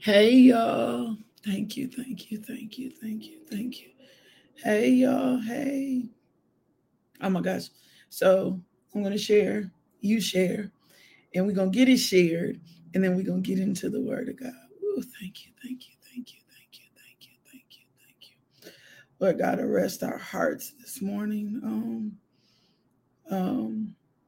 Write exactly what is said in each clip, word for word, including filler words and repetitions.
Hey y'all. Thank you, thank you, thank you, thank you, thank you. Hey y'all, hey. Oh my gosh. So I'm gonna share, you share, and we're gonna get it shared, and then we're gonna get into the word of God. Ooh, thank you, thank you, thank you, thank you, thank you, thank you, thank you. Lord God, arrest our hearts this morning. Um, um,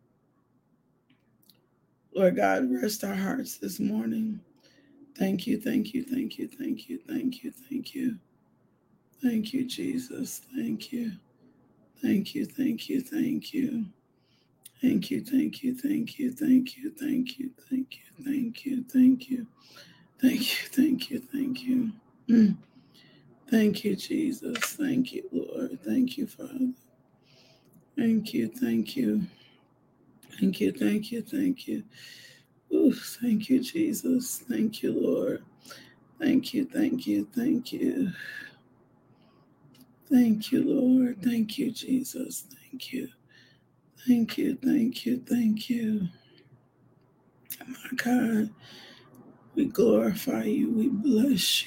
Lord God, rest our hearts this morning. Thank you, thank you, thank you, thank you, thank you, thank you. Thank you, Jesus. Thank you. Thank you, thank you, thank you. Thank you, thank you, thank you, thank you, thank you, thank you, thank you, thank you, thank you, thank you, thank you. Mm. Thank you, Jesus. Thank you, Lord. Thank you, Father. Thank you, thank you, thank you, thank you, thank you. Ooh, thank you, Jesus. Thank you, Lord. Thank you, thank you, thank you. Thank you, Lord. Thank you, Jesus. Thank you. Thank you, thank you, thank you. My God, we glorify you. We bless you.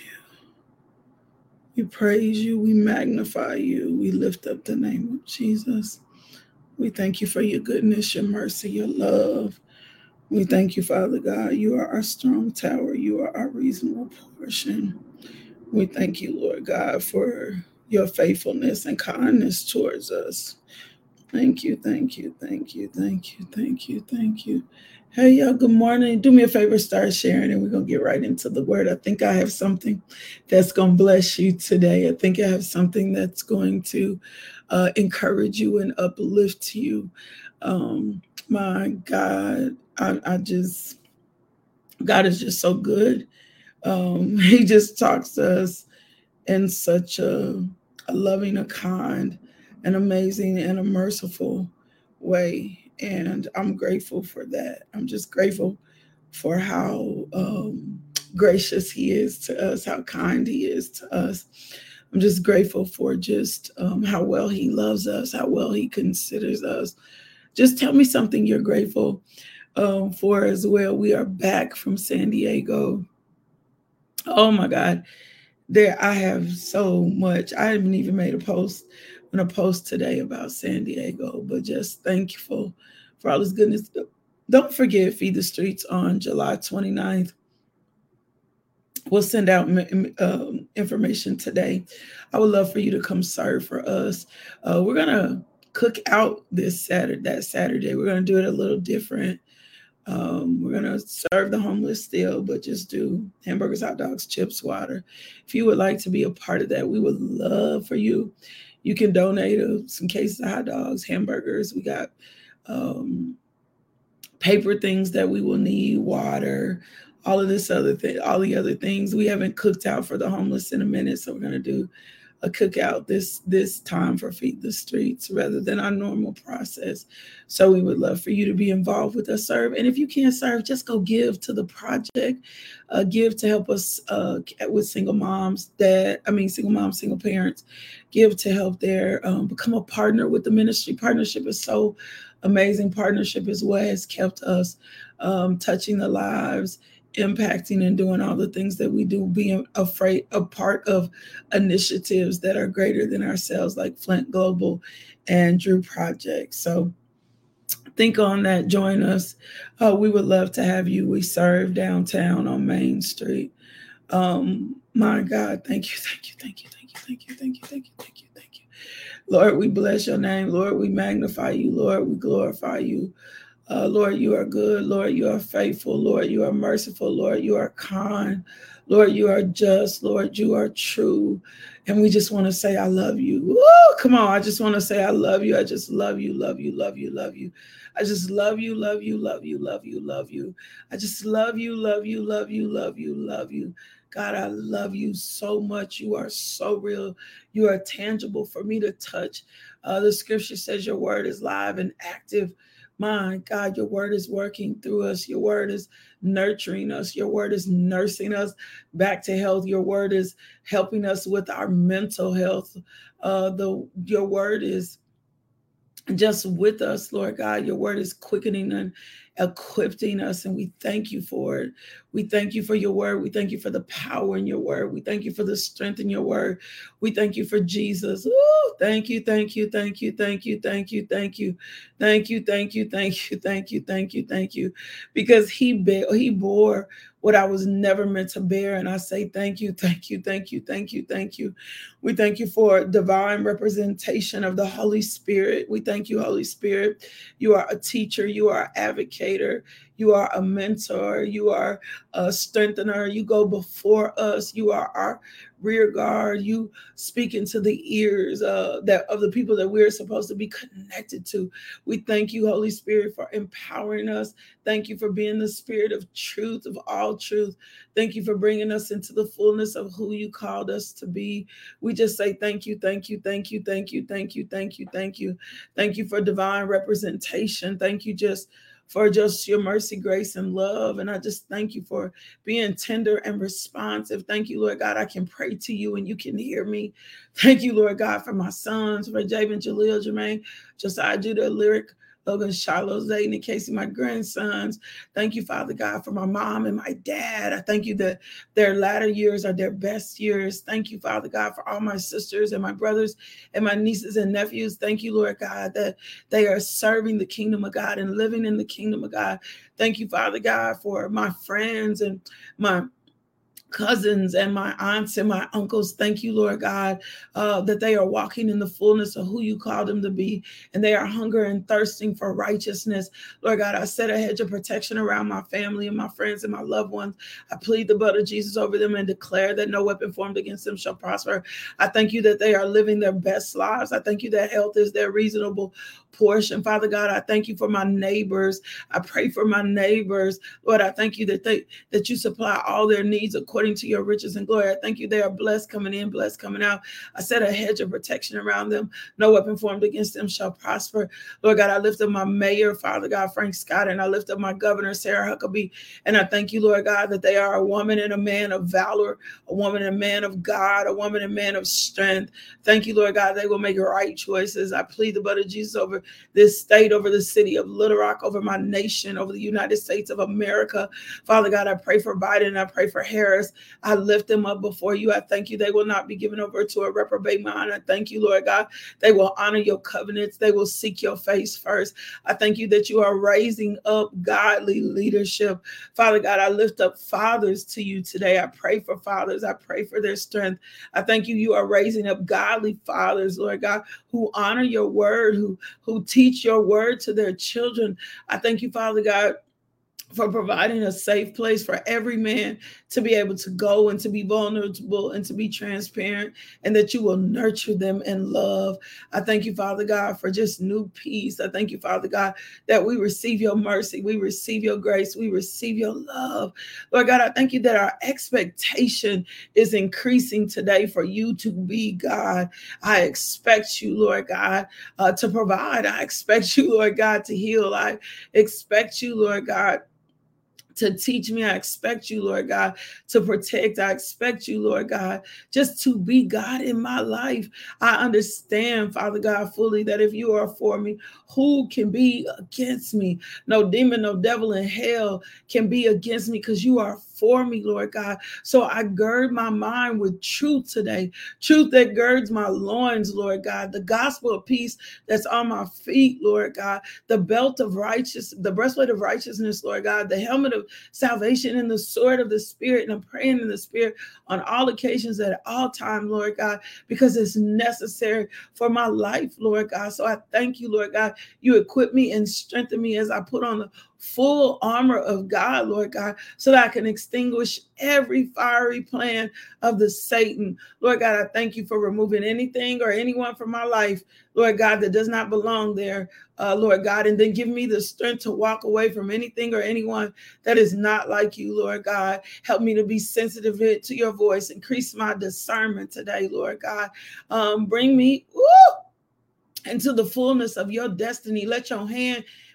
We praise you. We magnify you. We lift up the name of Jesus. We thank you for your goodness, your mercy, your love. We thank you, Father God. You are our strong tower. You are our reasonable portion. We thank you, Lord God, for your faithfulness and kindness towards us. Thank you, thank you, thank you, thank you, thank you, thank you. Hey, y'all, good morning. Do me a favor, start sharing, and we're going to get right into the word. I think I have something that's going to bless you today. I think I have something that's going to uh, encourage you and uplift you. Um, my God, I, I just, God is just so good. Um, he just talks to us in such a, a loving, a kind, an amazing, and a merciful way. And I'm grateful for that. I'm just grateful for how um, gracious He is to us, how kind He is to us. I'm just grateful for just um, how well He loves us, how well He considers us. Just tell me something you're grateful um, for as well. We are back from San Diego. Oh my God, there I have so much. I haven't even made a post on a post today about San Diego, but just thankful for all His goodness. Don't forget Feed the Streets on July twenty-ninth. We'll send out um, information today. I would love for you to come serve for us. Uh, we're gonna cook out this Saturday. That Saturday, we're gonna do it a little different. Um, we're gonna serve the homeless still, but just do hamburgers, hot dogs, chips, water. If you would like to be a part of that, we would love for you. You can donate uh, some cases of hot dogs, hamburgers. We got um, paper things that we will need, water, all of this other thing, all the other things. We haven't cooked out for the homeless in a minute, so we're gonna do a cookout this this time for Feed the Streets rather than our normal process. So we would love for you to be involved with us, serve. And if you can't serve, just go give to the project. Uh, give to help us uh, with single moms, that I mean, single moms, single parents. Give to help there. Um, become a partner with the ministry. Partnership is so amazing. Partnership is what has kept us um, touching the lives, impacting and doing all the things that we do, being afraid a part of initiatives that are greater than ourselves, like Flint Global and Drew Project. So think on that. Join us. Uh, we would love to have you. We serve downtown on Main Street. Um, my God, thank you, thank you, thank you, thank you, thank you, thank you, thank you, thank you, thank you. Lord, we bless your name. Lord, we magnify you. Lord, we glorify you. Uh, Lord, you are good. Lord, you are faithful. Lord, you are merciful. Lord, you are kind. Lord, you are just. Lord, you are true. And we just want to say, I love you. Woo, come on. I just want to say, I love you. I just love you, love you, love you, love you. I just love you, love you, love you, love you, love you. I just love you, love you, love you, love you, love you. God, I love you so much. You are so real. You are tangible for me to touch. Uh, the scripture says your word is live and active. My God, your word is working through us. Your word is nurturing us. Your word is nursing us back to health. Your word is helping us with our mental health. Uh, the your word is just with us, Lord God. Your word is quickening and, equipping us, and we thank you for it. We thank you for your word. We thank you for the power in your word. We thank you for the strength in your word. We thank you for Jesus. Ooh, thank you, thank you, thank you, thank you, thank you, thank you, thank you, thank you, thank you, thank you, thank you, thank you, because he be- he bore what I was never meant to bear. And I say thank you, thank you, thank you, thank you, thank you. We thank you for divine representation of the Holy Spirit. We thank you, Holy Spirit. You are a teacher. You are an advocator. You are a mentor. You are a strengthener. You go before us. You are our rear guard. You speak into the ears uh, that of the people that we're supposed to be connected to. We thank you, Holy Spirit, for empowering us. Thank you for being the spirit of truth, of all truth. Thank you for bringing us into the fullness of who you called us to be. We just say thank you, thank you, thank you, thank you, thank you, thank you, thank you. Thank you for divine representation. Thank you just for just your mercy, grace, and love. And I just thank you for being tender and responsive. Thank you, Lord God. I can pray to you and you can hear me. Thank you, Lord God, for my sons, for Javen, Jaleel, Jermaine, Josiah, Judah, Lyric, Logan, Shiloh, Zayden, and Casey, my grandsons. Thank you, Father God, for my mom and my dad. I thank you that their latter years are their best years. Thank you, Father God, for all my sisters and my brothers and my nieces and nephews. Thank you, Lord God, that they are serving the kingdom of God and living in the kingdom of God. Thank you, Father God, for my friends and my cousins and my aunts and my uncles. Thank you, Lord God, uh, that they are walking in the fullness of who you called them to be, and they are hunger and thirsting for righteousness. Lord God, I set a hedge of protection around my family and my friends and my loved ones. I plead the blood of Jesus over them and declare that no weapon formed against them shall prosper. I thank you that they are living their best lives. I thank you that health is their reasonable portion. Father God, I thank you for my neighbors. I pray for my neighbors. Lord, I thank you that they that you supply all their needs according to your riches and glory. I thank you they are blessed coming in, blessed coming out. I set a hedge of protection around them. No weapon formed against them shall prosper. Lord God, I lift up my mayor, Father God, Frank Scott, and I lift up my governor, Sarah Huckabee. And I thank you, Lord God, that they are a woman and a man of valor, a woman and a man of God, a woman and man of strength. Thank you, Lord God, they will make right choices. I plead the blood of Jesus over this state, over the city of Little Rock, over my nation, over the United States of America. Father God, I pray for Biden. I pray for Harris. I lift them up before you. I thank you they will not be given over to a reprobate mind. I thank you, Lord God, they will honor your covenants. They will seek your face first. I thank you that you are raising up godly leadership. Father God, I lift up fathers to you today. I pray for fathers. I pray for their strength. I thank you you are raising up godly fathers, Lord God, who honor your word, who, who teach your word to their children. I thank you, Father God, for providing a safe place for every man to be able to go and to be vulnerable and to be transparent, and that you will nurture them in love. I thank you, Father God, for just new peace. I thank you, Father God, that we receive your mercy, we receive your grace, we receive your love. Lord God, I thank you that our expectation is increasing today for you to be God. I expect you, Lord God, uh, to provide. I expect you, Lord God, to heal. I expect you, Lord God, to teach me. I expect you, Lord God, to protect. I expect you, Lord God, just to be God in my life. I understand, Father God, fully that if you are for me, who can be against me? No demon, no devil in hell can be against me, because you are for me, Lord God. So I gird my mind with truth today, truth that girds my loins, Lord God, the gospel of peace that's on my feet, Lord God, the belt of righteousness, the breastplate of righteousness, Lord God, the helmet of salvation and the sword of the Spirit. And I'm praying in the Spirit on all occasions at all times, Lord God, because it's necessary for my life, Lord God. So I thank you, Lord God. You equip me and strengthen me as I put on the full armor of God, Lord God, so that I can extinguish every fiery plan of the Satan. Lord God, I thank you for removing anything or anyone from my life, Lord God, that does not belong there, uh, Lord God, and then give me the strength to walk away from anything or anyone that is not like you, Lord God. Help me to be sensitive to your voice. Increase my discernment today, Lord God. Um, bring me woo, into the fullness of your destiny. Let your hand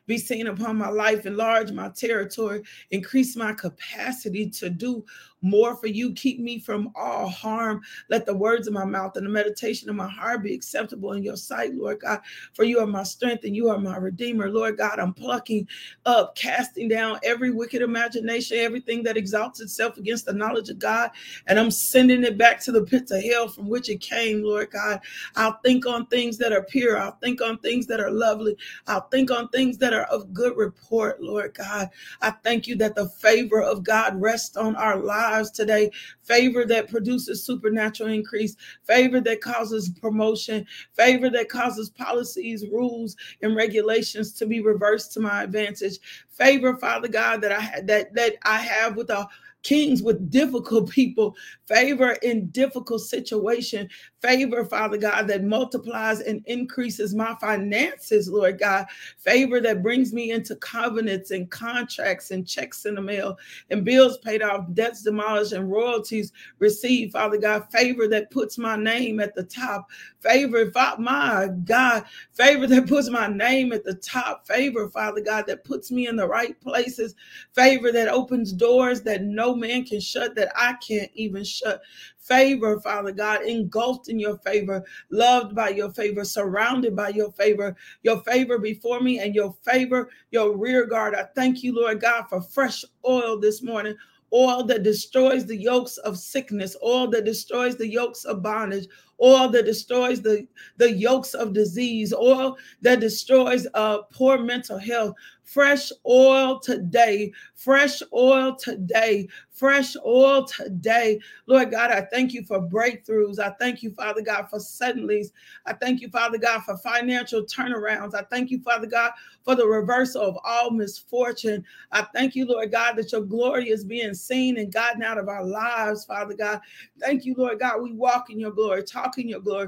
be seen upon my life. Enlarge my territory. Increase my capacity to do more for you. Keep me from all harm. Let the words of my mouth and the meditation of my heart be acceptable in your sight, Lord God. For you are my strength and you are my redeemer. Lord God, I'm plucking up, casting down every wicked imagination, everything that exalts itself against the knowledge of God. And I'm sending it back to the pits of hell from which it came, Lord God. I'll think on things that are pure. I'll think on things that are lovely. I'll think on things that are of good report, Lord God. I thank you that the favor of God rests on our lives today. Favor that produces supernatural increase. Favor that causes promotion. Favor that causes policies, rules, and regulations to be reversed to my advantage. Favor, Father God, that I had that that I have with a kings, with difficult people, favor in difficult situation, favor, Father God, that multiplies and increases my finances, Lord God, favor that brings me into covenants and contracts and checks in the mail and bills paid off, debts demolished and royalties received, Father God, favor that puts my name at the top, favor, my God, favor that puts my name at the top, favor, Father God, that puts me in the right places, favor that opens doors that no man can shut, that I can't even shut. Favor, Father God, engulfed in your favor, loved by your favor, surrounded by your favor, your favor before me and your favor, your rear guard. I thank you, Lord God, for fresh oil this morning. Oil that destroys the yokes of sickness, oil that destroys the yokes of bondage, oil that destroys the, the yokes of disease, oil that destroys uh, poor mental health. Fresh oil today, fresh oil today, fresh oil today. Lord God, I thank you for breakthroughs. I thank you, Father God, for suddenlies. I thank you, Father God, for financial turnarounds. I thank you, Father God, for the reversal of all misfortune. I thank you, Lord God, that your glory is being seen and gotten out of our lives, Father God. Thank you, Lord God. We walk in your glory, talk in your glory.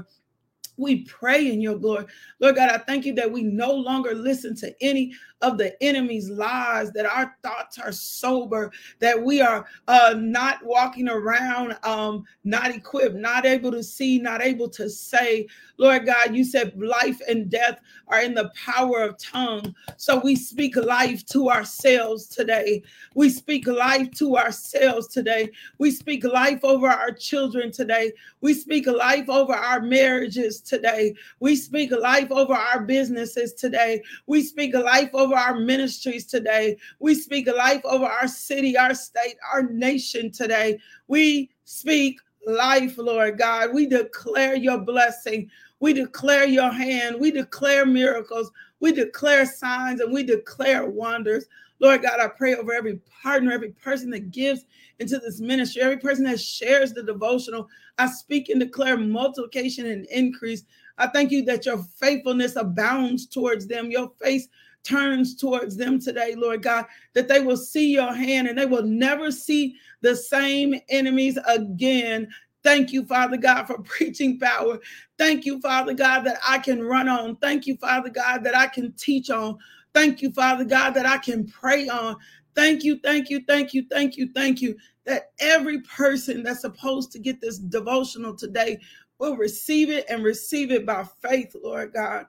We pray in your glory. Lord God, I thank you that we no longer listen to any of the enemy's lies, that our thoughts are sober, that we are uh, not walking around um, not equipped, not able to see, not able to say. Lord God, you said life and death are in the power of tongue. So we speak life to ourselves today. We speak life to ourselves today. We speak life over our children today. We speak life over our marriages today. We speak life over our businesses today. We speak life over our ministries today. We speak life over our city, our state, our nation today. We speak life, Lord God. We declare your blessing. We declare your hand. We declare miracles. We declare signs and we declare wonders. Lord God, I pray over every partner, every person that gives into this ministry, every person that shares the devotional. I speak and declare multiplication and increase. I thank you that your faithfulness abounds towards them. Your face turns towards them today, Lord God, that they will see your hand and they will never see the same enemies again. Thank you, Father God, for preaching power. Thank you, Father God, that I can run on. Thank you, Father God, that I can teach on. Thank you, Father God, that I can pray on. Thank you, thank you, thank you, thank you, thank you, that every person that's supposed to get this devotional today will receive it and receive it by faith, Lord God.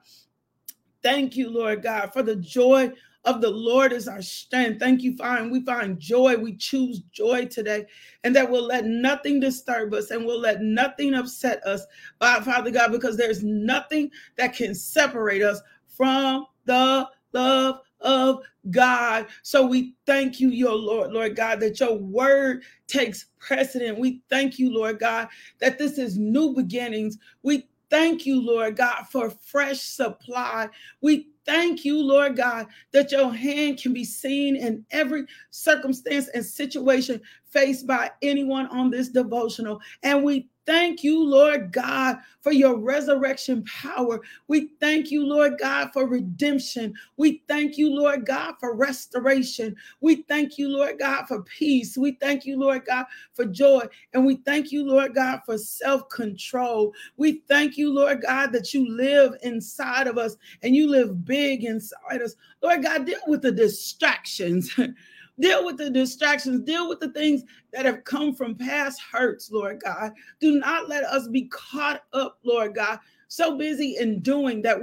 Thank you, Lord God, for the joy of the Lord is our strength. Thank you, find we find joy. We choose joy today, and that will let nothing disturb us and will let nothing upset us, by Father God, because there's nothing that can separate us from the love of God. So we thank you, your Lord, Lord God, that your word takes precedent. We thank you, Lord God, that this is new beginnings. We thank you, Lord God, for fresh supply. We thank you, Lord God, that your hand can be seen in every circumstance and situation faced by anyone on this devotional. And we thank you, Lord God, for your resurrection power. We thank you, Lord God, for redemption. We thank you, Lord God, for restoration. We thank you, Lord God, for peace. We thank you, Lord God, for joy. And we thank you, Lord God, for self-control. We thank you, Lord God, that you live inside of us and you live big inside us. Lord God, deal with the distractions. Deal with the distractions. Deal with the things that have come from past hurts, Lord God. Do not let us be caught up, Lord God, so busy in doing that we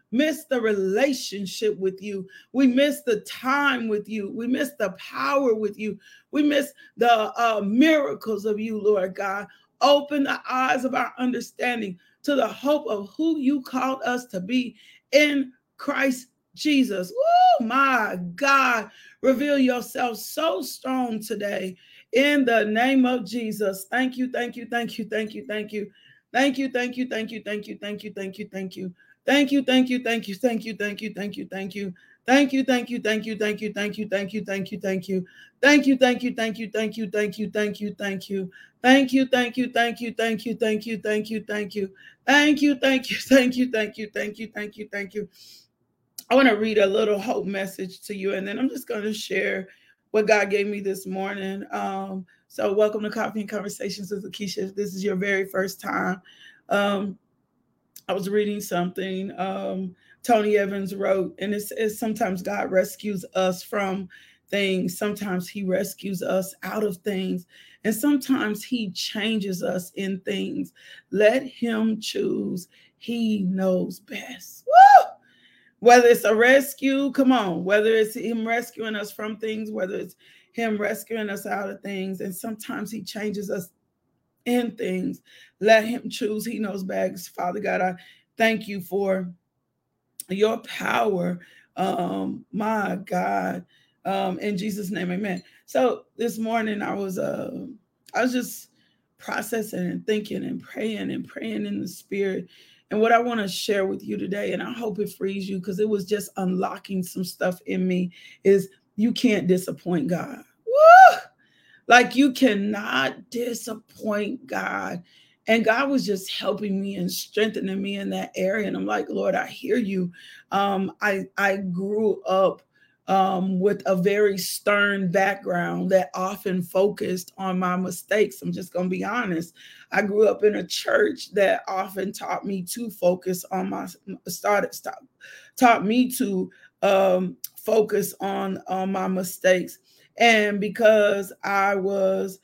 miss the relationship with you. We miss the time with you. We miss the power with you. We miss the uh, miracles of you, Lord God. Open the eyes of our understanding to the hope of who you called us to be in Christ Jesus. Oh my God, reveal yourself so strong today in the name of Jesus. Thank you, thank you, thank you, thank you, thank you. Thank you, thank you, thank you, thank you, thank you, thank you, thank you. Thank you, thank you, thank you, thank you, thank you, thank you, thank you. Thank you, thank you, thank you, thank you, thank you, thank you, thank you, thank you. Thank you, thank you, thank you, thank you, thank you, thank you, thank you. Thank you, thank you, thank you, thank you, thank you, thank you, thank you. Thank you, thank you, thank you, thank you, thank you, thank you, thank you. I want to read a little hope message to you, and then I'm just going to share what God gave me this morning. Um, so welcome to Coffee and Conversations with Lakeisha. If this is your very first time, um, I was reading something um, Tony Evans wrote, and it says sometimes God rescues us from things. Sometimes he rescues us out of things. And sometimes he changes us in things. Let him choose. He knows best. Woo! Whether it's a rescue, come on, whether it's him rescuing us from things, whether it's him rescuing us out of things. And sometimes he changes us in things. Let him choose. He knows best. Father God, I thank you for your power. Um, my God. Um, in Jesus' name, amen. So this morning I was uh I was just processing and thinking and praying and praying in the spirit. And what I want to share with you today, and I hope it frees you because it was just unlocking some stuff in me, is you can't disappoint God. Woo! Like you cannot disappoint God. And God was just helping me and strengthening me in that area. And I'm like, Lord, I hear you. Um, I, I grew up um, with a very stern background that often focused on my mistakes. I'm just going to be honest. I grew up in a church that often taught me to focus on my, started, stop, taught me to um, focus on, on my mistakes. And because I was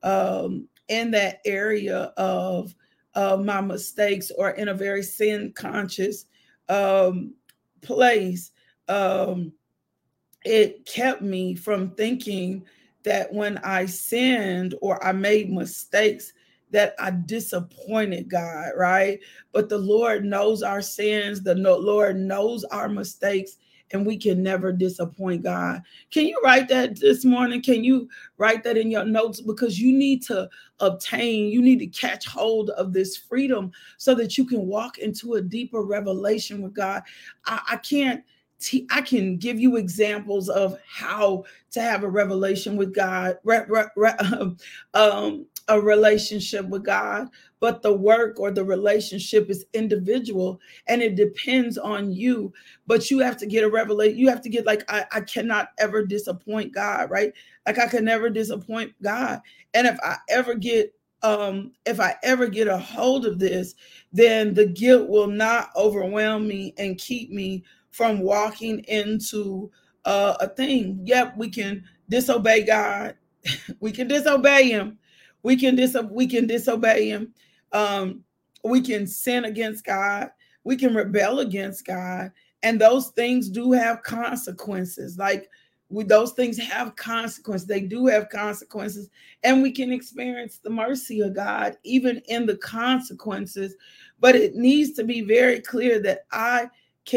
um, in that area of uh, my mistakes or in a very sin conscious um, place, um, it kept me from thinking that when I sinned or I made mistakes, that I disappointed God, right? But the Lord knows our sins. The Lord knows our mistakes. And we can never disappoint God. Can you write that this morning? Can you write that in your notes? Because you need to obtain, you need to catch hold of this freedom so that you can walk into a deeper revelation with God. I, I can't, I can give you examples of how to have a revelation with God, re, re, re, um, a relationship with God, but the work or the relationship is individual and it depends on you. But you have to get a revelation. You have to get like, I, I cannot ever disappoint God, right? Like I can never disappoint God. And if I ever get Um, if I ever get a hold of this, then the guilt will not overwhelm me and keep me from walking into uh, a thing. Yep, we can disobey God. We can disobey him. We can dis we can disobey him. Um, we can sin against God. We can rebel against God. And those things do have consequences. Like we, those things have consequences. They do have consequences. And we can experience the mercy of God even in the consequences. But it needs to be very clear that I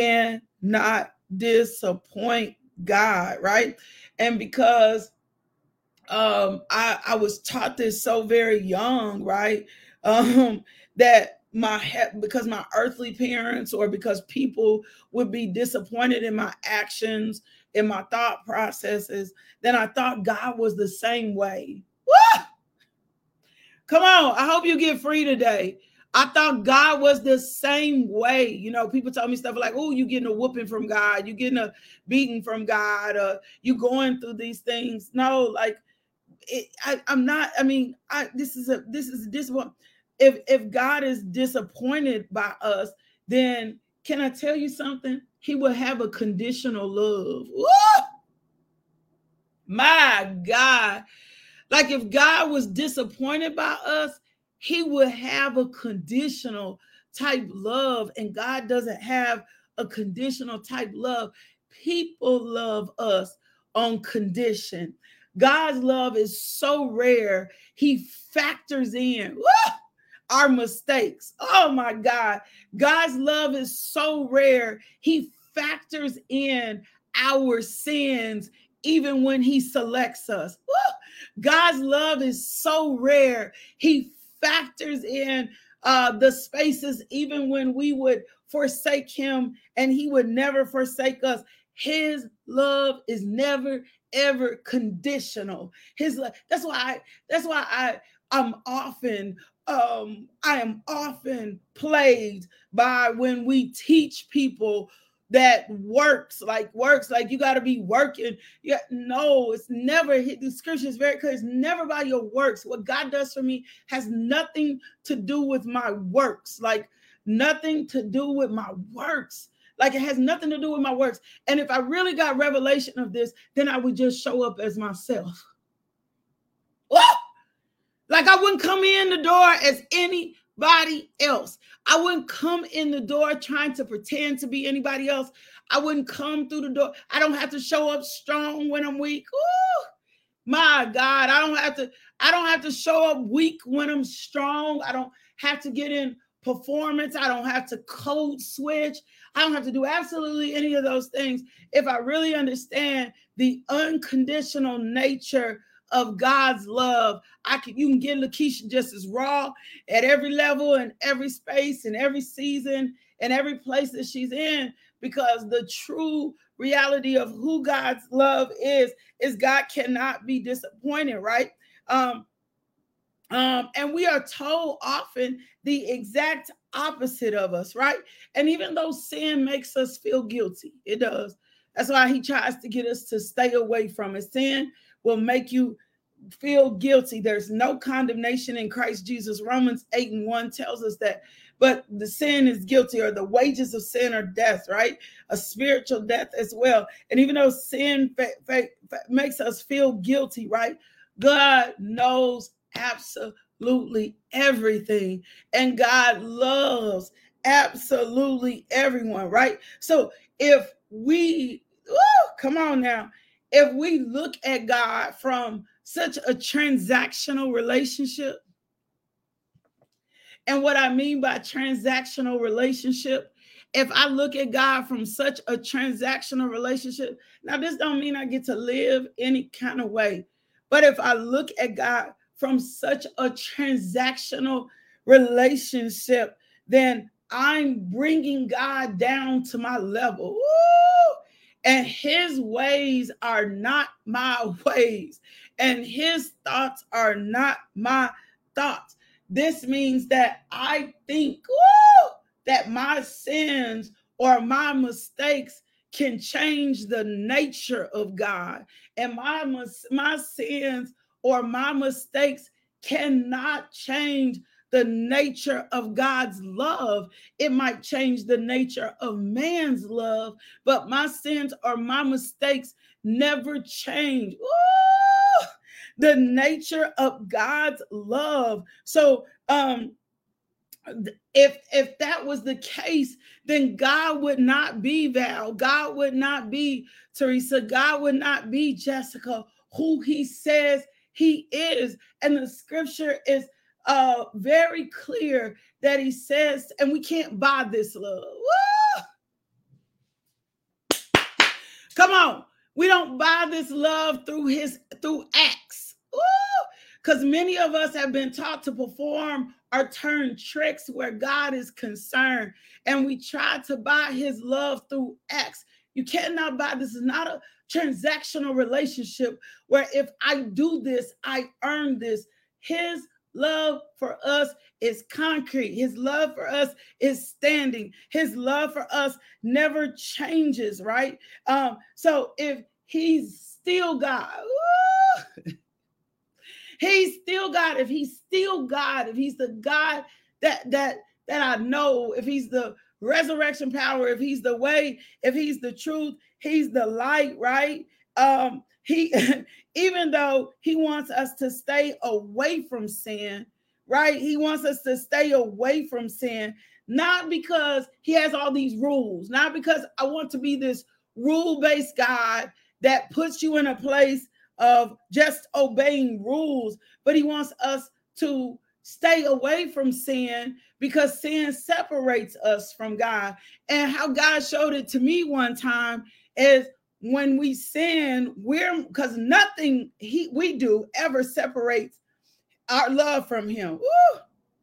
cannot disappoint God, right? And because um, I, I was taught this so very young, right? Um, that my he- because my earthly parents or because people would be disappointed in my actions, in my thought processes, then I thought God was the same way. Woo! Come on, I hope you get free today. I thought God was the same way. You know, people tell me stuff like, oh, you getting a whooping from God, you getting a beating from God, or you going through these things. No, like it, I, I'm not, I mean, I this is a this is a disappointment. If if God is disappointed by us, then can I tell you something? He will have a conditional love. Woo! My God. Like if God was disappointed by us, he would have a conditional type love, and God doesn't have a conditional type love. People love us on condition. God's love is so rare. He factors in woo, our mistakes. Oh my God. God's love is so rare. He factors in our sins even when he selects us. Woo! God's love is so rare. He factors in uh, the spaces even when we would forsake him, and he would never forsake us. His love is never, ever conditional. His love, that's why I, that's why I, I'm often, um, I am often plagued by when we teach people that works, like works, like you got to be working. Yeah, no, it's never, the scripture is very clear. It's never by your works. What God does for me has nothing to do with my works, like nothing to do with my works. Like it has nothing to do with my works. And if I really got revelation of this, then I would just show up as myself. Whoa! Like I wouldn't come in the door as anybody else. I wouldn't come in the door trying to pretend to be anybody else. I wouldn't come through the door. I don't have to show up strong when I'm weak. Ooh, my God, I don't have to, I don't have to show up weak when I'm strong. I don't have to get in performance. I don't have to code switch. I don't have to do absolutely any of those things. If I really understand the unconditional nature of God's love, I can, you can get Lakeisha just as raw at every level and every space and every season and every place that she's in, because the true reality of who God's love is, is God cannot be disappointed, right? Um, Um, and we are told often the exact opposite of us, right? And even though sin makes us feel guilty, it does. That's why he tries to get us to stay away from it. Sin will make you feel guilty. There's no condemnation in Christ Jesus. Romans eight and one tells us that. But the sin is guilty, or the wages of sin are death, right? A spiritual death as well. And even though sin fa- fa- fa- makes us feel guilty, right? God knows absolutely everything, and God loves absolutely everyone, right? So if we, woo, come on now, if we look at God from such a transactional relationship, and what I mean by transactional relationship, if I look at God from such a transactional relationship, now this don't mean I get to live any kind of way, but if I look at God from such a transactional relationship, then I'm bringing God down to my level. Woo! And his ways are not my ways, and his thoughts are not my thoughts. This means that I think woo, that my sins or my mistakes can change the nature of God, and my my sins or my mistakes cannot change the nature of God's love. It might change the nature of man's love, but my sins or my mistakes never change Ooh, the nature of God's love. So um if if that was the case, then God would not be Val, God would not be Teresa, God would not be Jessica, who he says he is. And the scripture is uh very clear that he says, and we can't buy this love. Woo! Come on, we don't buy this love through his through acts. Because many of us have been taught to perform or turn tricks where God is concerned, and we try to buy his love through acts. You cannot buy. This is not a transactional relationship where if I do this, I earn this. His love for us is concrete. His love for us is standing. His love for us never changes, right? Um, so if he's still God, woo, he's still God. If he's still God, if he's the God that that that I know, if he's the resurrection power, if he's the way, if he's the truth, he's the light, right? Um, he even though he wants us to stay away from sin, right? He wants us to stay away from sin. not because he has all these rules, not because I want to be this rule-based God that puts you in a place of just obeying rules, but he wants us to stay away from sin because sin separates us from God. And how God showed it to me one time is when we sin, we're because nothing he we do ever separates our love from him. Woo!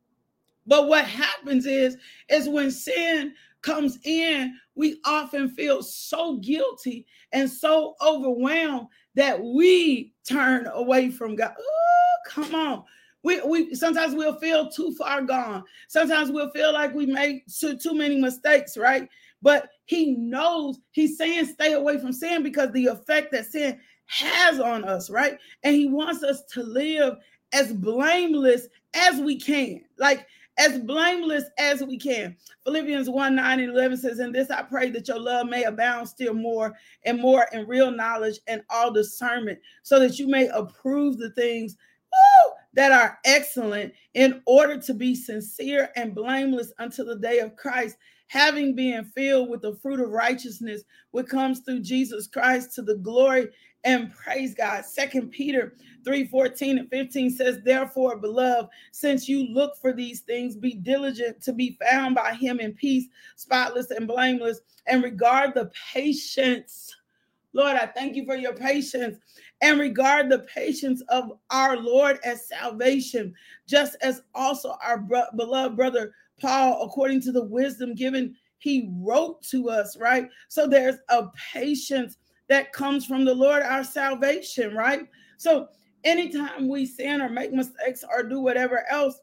But what happens is, is when sin comes in, we often feel so guilty and so overwhelmed that we turn away from God. Oh, come on. We, we sometimes we'll feel too far gone. Sometimes we'll feel like we made too, too many mistakes, right? But he knows, he's saying stay away from sin because the effect that sin has on us, right? And he wants us to live as blameless as we can, like as blameless as we can. Philippians one, nine and eleven says, "In this I pray that your love may abound still more and more in real knowledge and all discernment, so that you may approve the things woo, that are excellent, in order to be sincere and blameless until the day of Christ, having been filled with the fruit of righteousness, which comes through Jesus Christ, to the glory and praise God." Second Peter three, fourteen and fifteen says, "Therefore, beloved, since you look for these things, be diligent to be found by him in peace, spotless and blameless, and regard the patience." Lord, I thank you for your patience, and regard the patience of our Lord as salvation, just as also our bro- beloved brother Paul, according to the wisdom given, he wrote to us, right? So there's a patience that comes from the Lord, our salvation, right? So anytime we sin or make mistakes or do whatever else,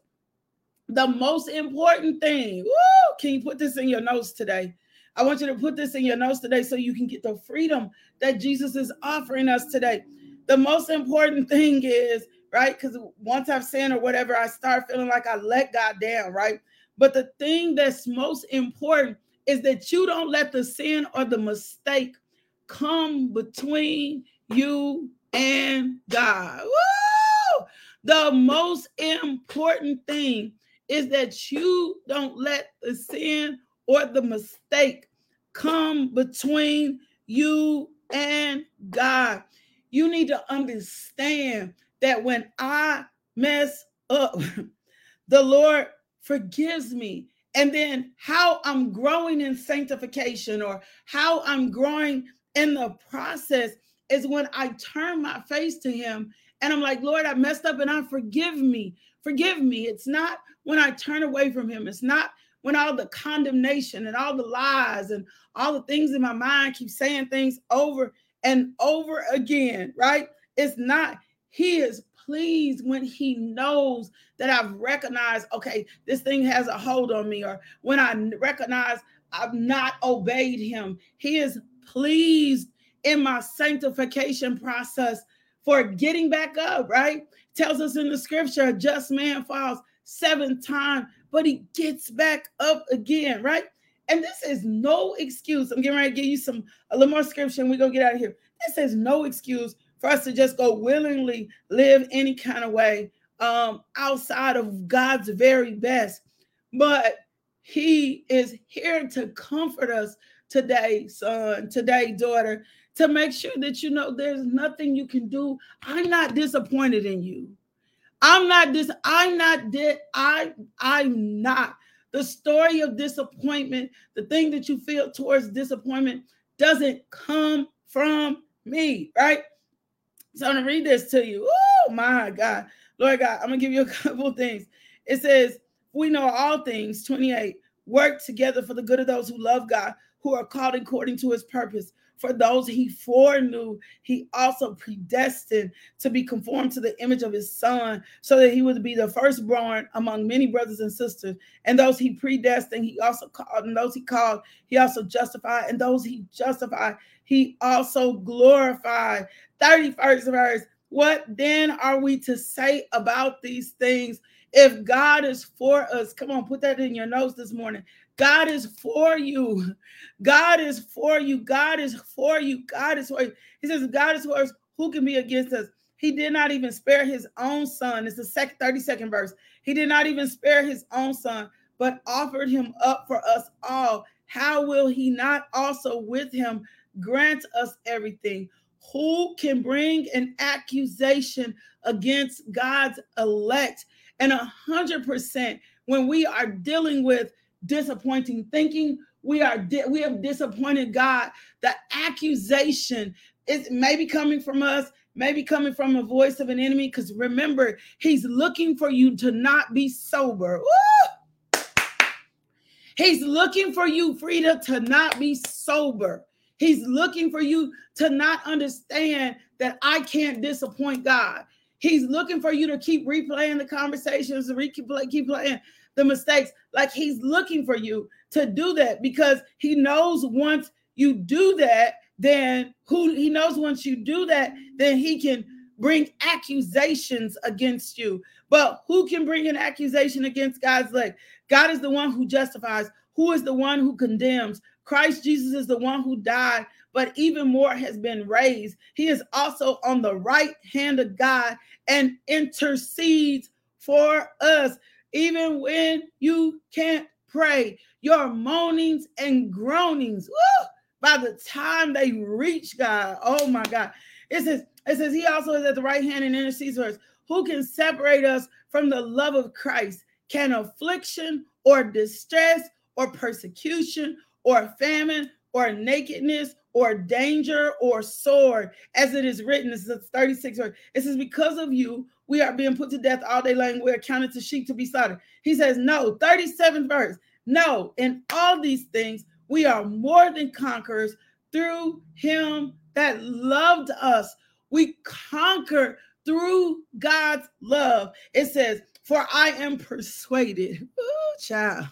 the most important thing, woo, can you put this in your notes today? I want you to put this in your notes today so you can get the freedom that Jesus is offering us today. The most important thing is, right, because once I've sinned or whatever, I start feeling like I let God down, right? But the thing that's most important is that you don't let the sin or the mistake come between you and God. Woo! The most important thing is that you don't let the sin or the mistake come between you and God. You need to understand that when I mess up, the Lord forgives me. And then how I'm growing in sanctification or how I'm growing in the process is when I turn my face to him and I'm like, Lord, I messed up and I forgive me. Forgive me. It's not when I turn away from him. It's not when all the condemnation and all the lies and all the things in my mind keep saying things over and over again, right? It's not. He is pleased when he knows that I've recognized, okay, this thing has a hold on me, or when I recognize I've not obeyed him. He is pleased in my sanctification process for getting back up, right? Tells us in the scripture, a just man falls seven times, but he gets back up again, right? And this is no excuse. I'm getting ready to give you some a little more scripture and we're going to get out of here. This is no excuse for us to just go willingly live any kind of way um, outside of God's very best. But he is here to comfort us today, son, today, daughter, to make sure that you know there's nothing you can do. I'm not disappointed in you. I'm not this. I'm not did. I. I'm not. The story of disappointment, the thing that you feel towards disappointment, doesn't come from me, right? So I'm gonna read this to you. Oh my God, Lord God, I'm gonna give you a couple of things. It says, "We know all things." twenty-eight, work together for the good of those who love God, who are called according to his purpose. For those he foreknew, he also predestined to be conformed to the image of his son, so that he would be the firstborn among many brothers and sisters. And those he predestined, he also called. And those he called, he also justified. And those he justified, he also glorified. thirty-first verse. What then are we to say about these things? If God is for us, come on, put that in your notes this morning. God is for you. God is for you. God is for you. God is for you. He says, God is for us. Who can be against us? He did not even spare his own son. It's the second, thirty-second verse. He did not even spare his own son, but offered him up for us all, how will he not also with him grant us everything? Who can bring an accusation against God's elect? And a hundred percent, when we are dealing with disappointing thinking, we are di- we have disappointed God. The accusation is maybe coming from us, maybe coming from a voice of an enemy. Because remember, he's looking for you to not be sober. Woo! He's looking for you, Frida, to not be sober. He's looking for you to not understand that I can't disappoint God. He's looking for you to keep replaying the conversations, to keep, keep playing the mistakes. Like he's looking for you to do that, because he knows once you do that, then who he knows once you do that, then he can bring accusations against you. But who can bring an accusation against God's elect? God is the one who justifies. Who is the one who condemns? Christ Jesus is the one who died, but even more has been raised. He is also on the right hand of God and intercedes for us. Even when you can't pray, your moanings and groanings, woo, by the time they reach God, oh my God. It says, it says he also is at the right hand and intercedes for us. Who can separate us from the love of Christ? Can affliction or distress or persecution or famine or nakedness or danger or sword? As it is written, this is thirty-six verse. It says, because of you, we are being put to death all day long. We are counted to sheep to be slaughtered. He says, no, thirty-seventh verse. No, in all these things, we are more than conquerors through him that loved us. We conquer through God's love. It says, for I am persuaded. Ooh, child.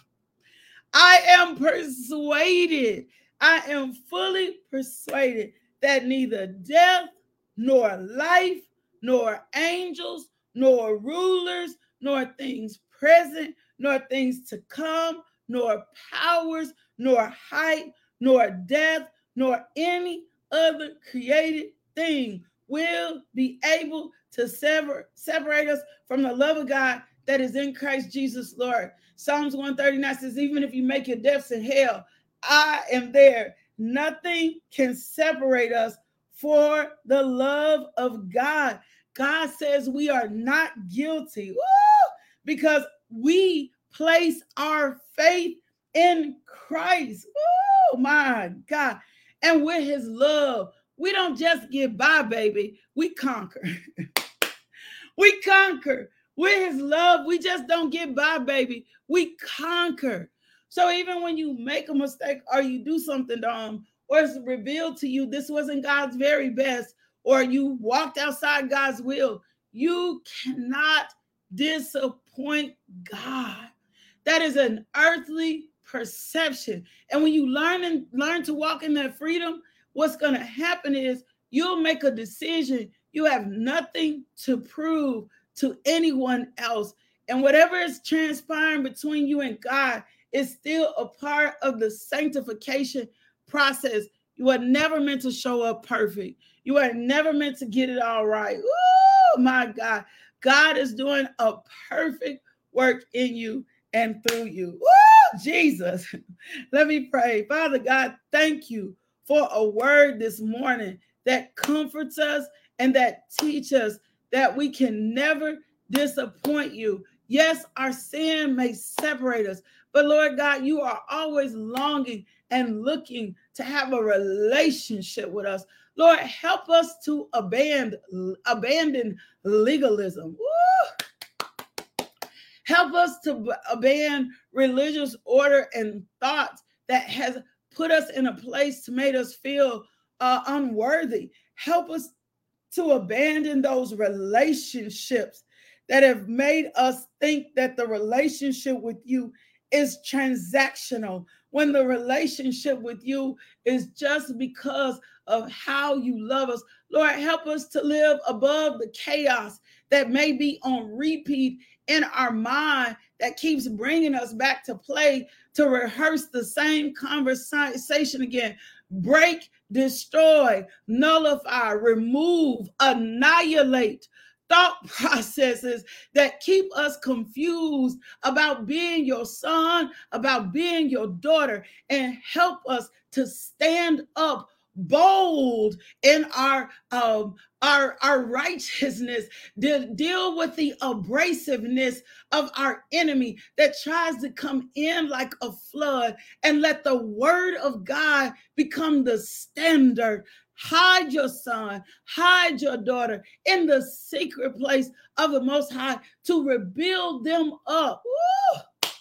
I am persuaded. I am fully persuaded that neither death, nor life, nor angels, nor rulers, nor things present, nor things to come, nor powers, nor height, nor depth, nor any other created thing will be able to sever, separate us from the love of God that is in Christ Jesus, Lord. Psalms one thirty-nine says, even if you make your depths in hell, I am there. Nothing can separate us for the love of God. God says we are not guilty. Woo! Because we place our faith in Christ. Oh my God. And with his love, we don't just get by, baby. We conquer. We conquer. With his love, we just don't get by, baby. We conquer. So even when you make a mistake or you do something dumb, or it's revealed to you this wasn't God's very best, or you walked outside God's will, you cannot disappoint God. That is an earthly perception. And when you learn and learn to walk in that freedom, what's going to happen is you'll make a decision. You have nothing to prove to anyone else. And whatever is transpiring between you and God is still a part of the sanctification process. You are never meant to show up perfect. You are never meant to get it all right. Oh my God. God is doing a perfect work in you and through you. Woo, Jesus. Let me pray. Father God, thank you for a word this morning that comforts us and that teaches us that we can never disappoint you. Yes, our sin may separate us, but Lord God, you are always longing and looking to have a relationship with us. Lord, help us to abandon, abandon legalism. Woo! Help us to abandon religious order and thoughts that has put us in a place to make us feel uh, unworthy. Help us to abandon those relationships that have made us think that the relationship with you is transactional, when the relationship with you is just because of how you love us. Lord, help us to live above the chaos that may be on repeat in our mind that keeps bringing us back to play, to rehearse the same conversation again. Break, destroy, nullify, remove, annihilate thought processes that keep us confused about being your son, about being your daughter, and help us to stand up bold in our um our our righteousness, to deal with the abrasiveness of our enemy that tries to come in like a flood, and let the word of God become the standard. Hide your son, hide your daughter in the secret place of the Most High to rebuild them up. Woo!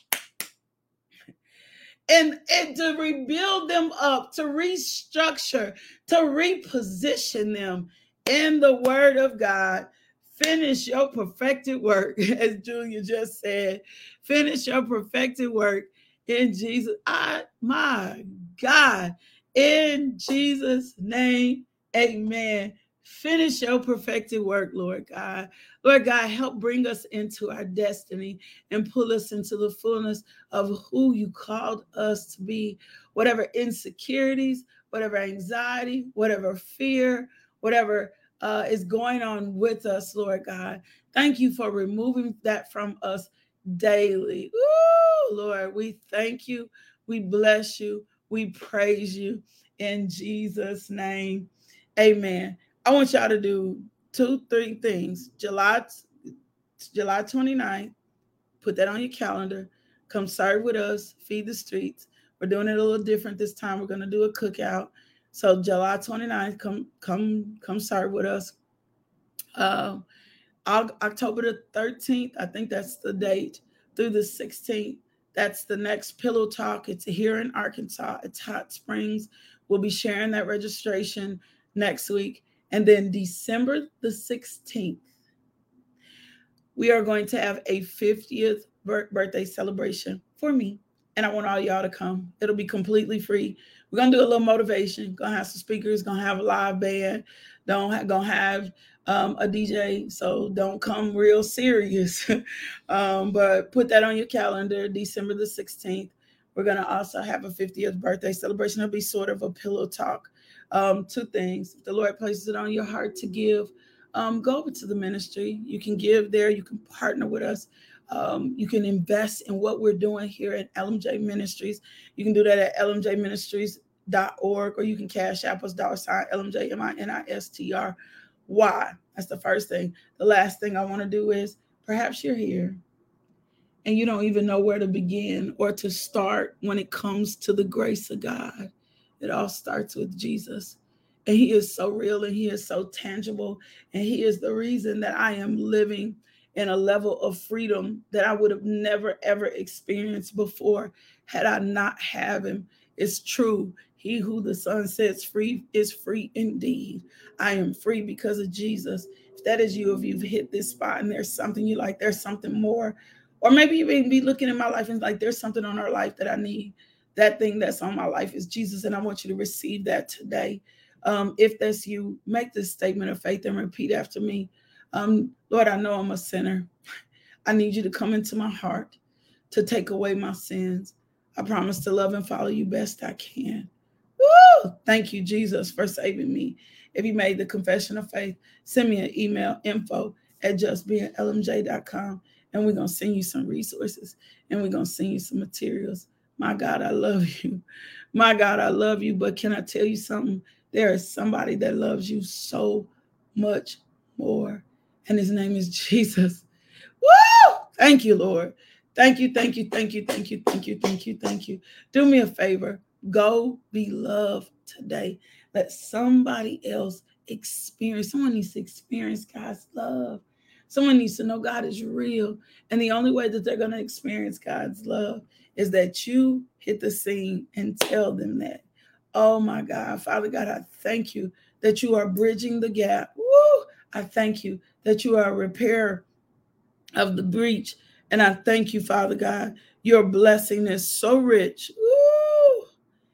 And, and to rebuild them up, to restructure, to reposition them in the word of God. Finish your perfected work, as Julia just said. Finish your perfected work in Jesus. I, my God, in Jesus' name, amen. Finish your perfected work, Lord God. Lord God, help bring us into our destiny and pull us into the fullness of who you called us to be. Whatever insecurities, whatever anxiety, whatever fear, whatever uh, is going on with us, Lord God. Thank you for removing that from us daily. Ooh, Lord, we thank you. We bless you. We praise you in Jesus' name. Amen. I want y'all to do two, three things. July, July twenty-ninth, put that on your calendar. Come serve with us, feed the streets. We're doing it a little different this time. We're going to do a cookout. So July twenty-ninth, come, come, come serve with us. Uh, October the thirteenth, I think that's the date, through the sixteenth. That's the next Pillow Talk. It's here in Arkansas. It's Hot Springs. We'll be sharing that registration next week. And then December the sixteenth, we are going to have a fiftieth birthday celebration for me. And I want all y'all to come. It'll be completely free. We're going to do a little motivation. Going to have some speakers. Going to have a live band. Don't ha- Going to have um, a D J. So don't come real serious. um, but put that on your calendar, December the sixteenth. We're going to also have a fiftieth birthday celebration. It'll be sort of a pillow talk. Um, two things. If the Lord places it on your heart to give, um, go over to the ministry. You can give there. You can partner with us. Um, you can invest in what we're doing here at L M J Ministries. You can do that at L M J ministries dot org, or you can cash app us dollar sign L M J M I N I S T R Y. That's the first thing. The last thing I want to do is, perhaps you're here and you don't even know where to begin or to start when it comes to the grace of God. It all starts with Jesus. And he is so real and he is so tangible. And he is the reason that I am living in a level of freedom that I would have never, ever experienced before had I not have him. It's true. He who the Son sets free is free indeed. I am free because of Jesus. If that is you, if you've hit this spot and there's something you like, there's something more. Or maybe you may be looking at my life and like, there's something on our life that I need. That thing that's on my life is Jesus. And I want you to receive that today. Um, if that's you, make this statement of faith and repeat after me. Um, Lord, I know I'm a sinner. I need you to come into my heart to take away my sins. I promise to love and follow you best I can. Woo! Thank you, Jesus, for saving me. If you made the confession of faith, send me an email, info at just being L M J dot com, and we're going to send you some resources, and we're going to send you some materials. My God, I love you. My God, I love you. But can I tell you something? There is somebody that loves you so much more, and his name is Jesus. Woo! Thank you, Lord. Thank you, thank you, thank you, thank you, thank you, thank you, thank you. Do me a favor. Go be loved today. Let somebody else experience. Someone needs to experience God's love. Someone needs to know God is real. And the only way that they're going to experience God's love is that you hit the scene and tell them that. Oh my God, Father God, I thank you that you are bridging the gap. Woo! I thank you that you are a repairer of the breach. And I thank you, Father God, your blessing is so rich. Woo!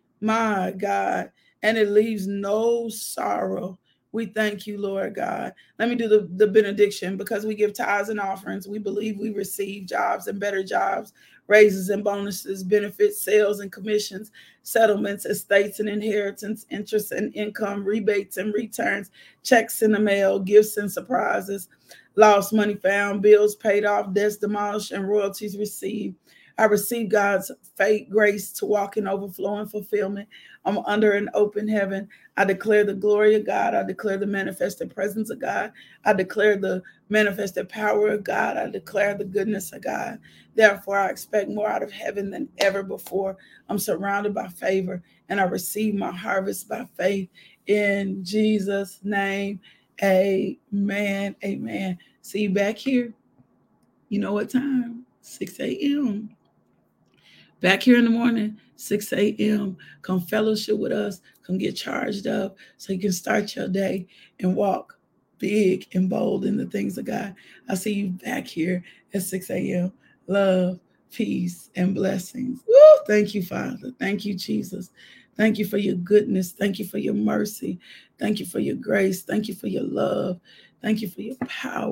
My God. And it leaves no sorrow. We thank you, Lord God. Let me do the, the benediction. Because we give tithes and offerings, we believe we receive jobs and better jobs, raises and bonuses, benefits, sales and commissions, settlements, estates and inheritance, interest and income, rebates and returns, checks in the mail, gifts and surprises, lost money found, bills paid off, debts demolished, and royalties received. I receive God's faith, grace to walk in overflow and fulfillment. I'm under an open heaven. I declare the glory of God. I declare the manifested presence of God. I declare the manifested power of God. I declare the goodness of God. Therefore, I expect more out of heaven than ever before. I'm surrounded by favor, and I receive my harvest by faith in Jesus' name. Amen. Amen. See you back here. You know what time? six a.m. Back here in the morning, six a.m. Come fellowship with us. Come get charged up so you can start your day and walk big and bold in the things of God. I'll see you back here at six a.m. Love, peace, and blessings. Woo! Thank you, Father. Thank you, Jesus. Thank you for your goodness. Thank you for your mercy. Thank you for your grace. Thank you for your love. Thank you for your power.